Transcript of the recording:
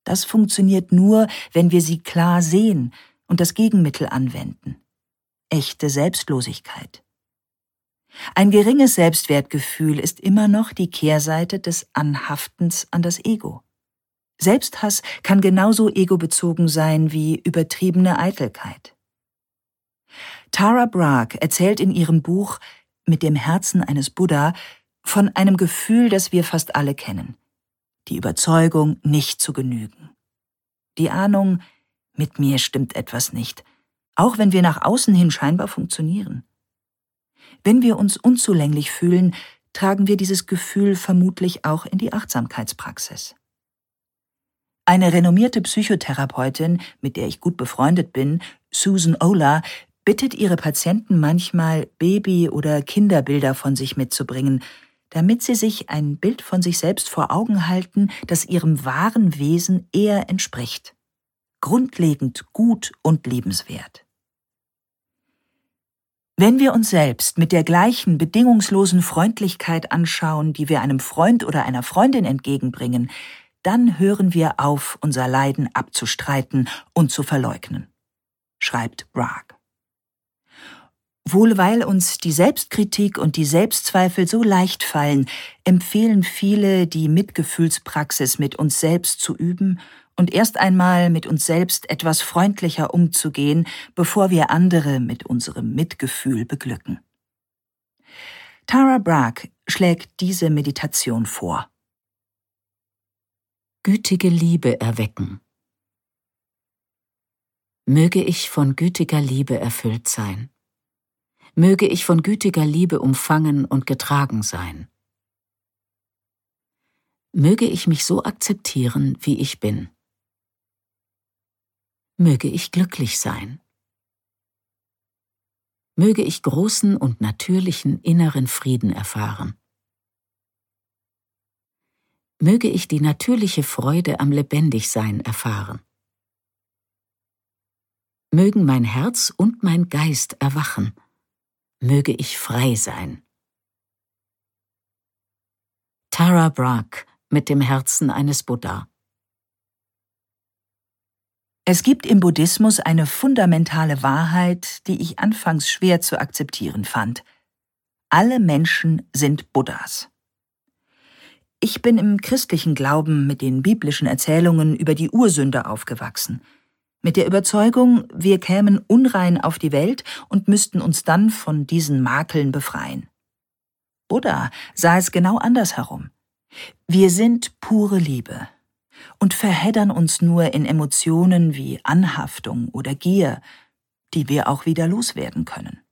Das funktioniert nur, wenn wir sie klar sehen und das Gegenmittel anwenden. Echte Selbstlosigkeit. Ein geringes Selbstwertgefühl ist immer noch die Kehrseite des Anhaftens an das Ego. Selbsthass kann genauso egobezogen sein wie übertriebene Eitelkeit. Tara Brach erzählt in ihrem Buch »Mit dem Herzen eines Buddha« von einem Gefühl, das wir fast alle kennen. Die Überzeugung, nicht zu genügen. Die Ahnung, mit mir stimmt etwas nicht, auch wenn wir nach außen hin scheinbar funktionieren. Wenn wir uns unzulänglich fühlen, tragen wir dieses Gefühl vermutlich auch in die Achtsamkeitspraxis. Eine renommierte Psychotherapeutin, mit der ich gut befreundet bin, Susan Olah, bittet ihre Patienten manchmal, Baby- oder Kinderbilder von sich mitzubringen, damit sie sich ein Bild von sich selbst vor Augen halten, das ihrem wahren Wesen eher entspricht. Grundlegend gut und liebenswert. Wenn wir uns selbst mit der gleichen bedingungslosen Freundlichkeit anschauen, die wir einem Freund oder einer Freundin entgegenbringen, dann hören wir auf, unser Leiden abzustreiten und zu verleugnen, schreibt Brach. Wohl weil uns die Selbstkritik und die Selbstzweifel so leicht fallen, empfehlen viele, die Mitgefühlspraxis mit uns selbst zu üben und erst einmal mit uns selbst etwas freundlicher umzugehen, bevor wir andere mit unserem Mitgefühl beglücken. Tara Brach schlägt diese Meditation vor. Gütige Liebe erwecken. Möge ich von gütiger Liebe erfüllt sein. Möge ich von gütiger Liebe umfangen und getragen sein. Möge ich mich so akzeptieren, wie ich bin. Möge ich glücklich sein. Möge ich großen und natürlichen inneren Frieden erfahren. Möge ich die natürliche Freude am Lebendigsein erfahren. Mögen mein Herz und mein Geist erwachen. Möge ich frei sein. Tara Brach, mit dem Herzen eines Buddha. Es gibt im Buddhismus eine fundamentale Wahrheit, die ich anfangs schwer zu akzeptieren fand. Alle Menschen sind Buddhas. Ich bin im christlichen Glauben mit den biblischen Erzählungen über die Ursünde aufgewachsen. Mit der Überzeugung, wir kämen unrein auf die Welt und müssten uns dann von diesen Makeln befreien. Buddha sah es genau andersherum. Wir sind pure Liebe und verheddern uns nur in Emotionen wie Anhaftung oder Gier, die wir auch wieder loswerden können.